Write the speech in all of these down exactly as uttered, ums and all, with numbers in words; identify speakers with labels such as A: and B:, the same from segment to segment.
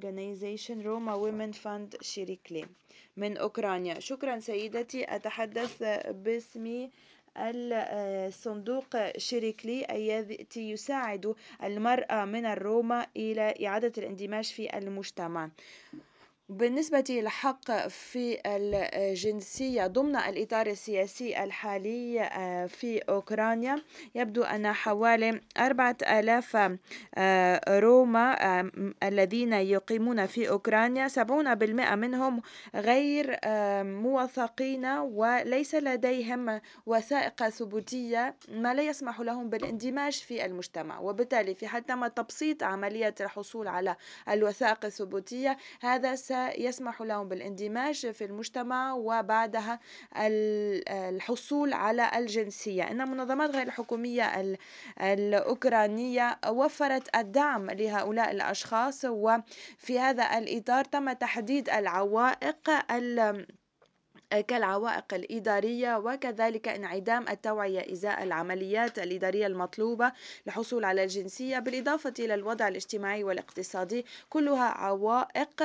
A: Organization Roma Women Fund شيريكلي من أوكرانيا. شكرا سيدتي، أتحدث باسم الصندوق شيريكلي الذي يساعد المرأة من الروما إلى إعادة الاندماج في المجتمع. بالنسبة للحق في الجنسية ضمن الإطار السياسي الحالي في أوكرانيا، يبدو أن حوالي أربعة آلاف روما الذين يقيمون في أوكرانيا سبعون بالمئة منهم غير موثقين وليس لديهم وثائق ثبوتية، ما لا يسمح لهم بالاندماج في المجتمع. وبالتالي في حال تم تبسيط عملية الحصول على الوثائق الثبوتية، هذا يسمح لهم بالاندماج في المجتمع وبعدها الحصول على الجنسية. إن المنظمات غير الحكومية الأوكرانية وفرت الدعم لهؤلاء الأشخاص، وفي هذا الإطار تم تحديد العوائق كالعوائق الإدارية وكذلك انعدام التوعية إزاء العمليات الإدارية المطلوبة للحصول على الجنسية، بالإضافة إلى الوضع الاجتماعي والاقتصادي، كلها عوائق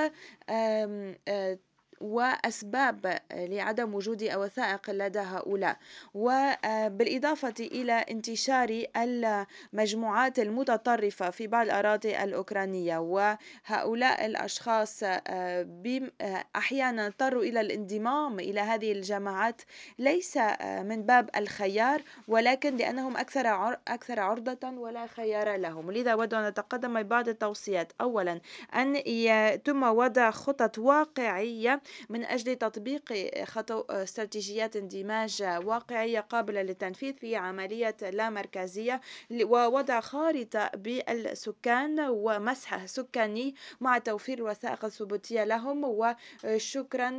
A: وأسباب لعدم وجود وثائق لدى هؤلاء. وبالإضافة إلى انتشار المجموعات المتطرفة في بعض الأراضي الأوكرانية، وهؤلاء الأشخاص أحيانا اضطروا إلى الانضمام إلى هذه الجماعات ليس من باب الخيار، ولكن لأنهم أكثر أكثر عرضة ولا خيار لهم. لذا أود أن أتقدم ببعض التوصيات. أولا، أن يتم وضع خطط واقعية من أجل تطبيق خطو استراتيجيات اندماج واقعية قابلة للتنفيذ في عملية لا مركزية، ووضع خارطة بالسكان ومسح سكاني مع توفير الوثائق الثبوتية لهم. وشكرا